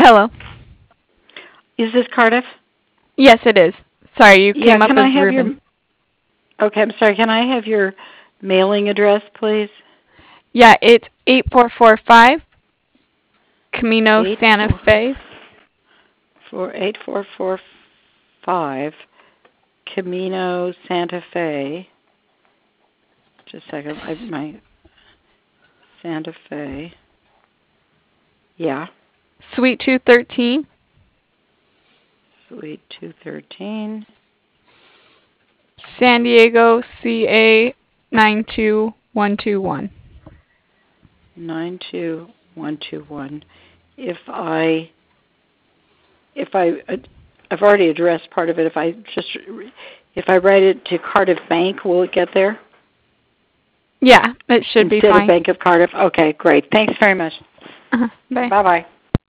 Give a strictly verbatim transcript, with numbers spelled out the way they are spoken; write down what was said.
Hello. Is this Cardiff? Yes, it is. Sorry, you Yeah, came up can as I have Ruben. your Okay, I'm sorry. Can I have your mailing address, please? Yeah, it's eight four four five Camino Eight Santa four Fe. four eight four four five Camino Santa Fe. Just a second. I, my Santa Fe. Yeah. Suite two thirteen. Suite two thirteen. San Diego, C A nine two one two one. nine two one two one. If I if I I've already addressed part of it. If I just if I write it to Cardiff Bank, will it get there? Yeah, it should be Instead of fine. Bank of Cardiff? Okay, great. Thanks very much. Uh-huh. Bye. Bye-bye.